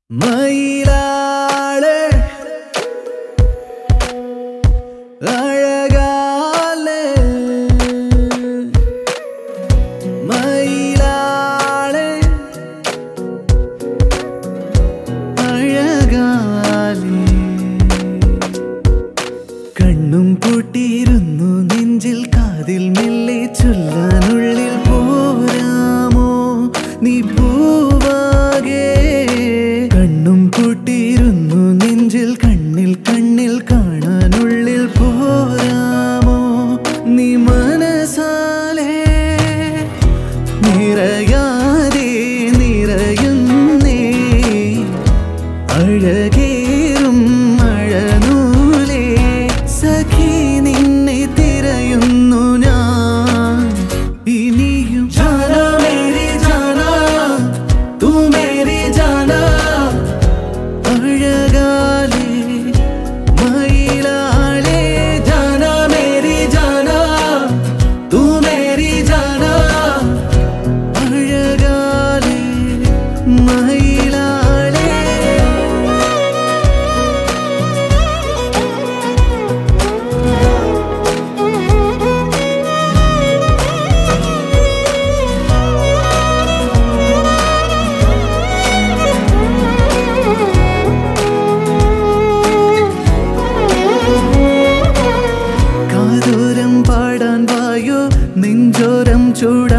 മയിലാളെ അഴകാലെ മയിലാളെ അഴകാലെ കണ്ണും പൂട്ടിയിരുന്നു നെഞ്ചിൽ കാതിൽ മെല്ലെ ചൊല്ലാനുള്ളിൽ പോരാമോ നീ പൂവാകെ കണ്ണും പൂട്ടിയിരുന്നു നെഞ്ചിൽ കണ്ണിൽ കണ്ണിൽ കാണാനുള്ളിൽ പോരാമോ നീ മനസാലെ നിറയാതെ നിറയുന്നേ അഴകേറും അഴനൂലേ സഖി നിന്നെ തിരയുന്നു ഞാൻ ഇനിയും ജാനാ മേരി ജാനാ തൂ മേരി ജാനാ അഴകാലേ മയിലാളേ ജാനാ മേരി ജാനാ തൂ മേരി ജാനാ അഴകാലേ മയിലാളേ കാതോരം പാടാൻ വായോ നെഞ്ചോരം ചൂട്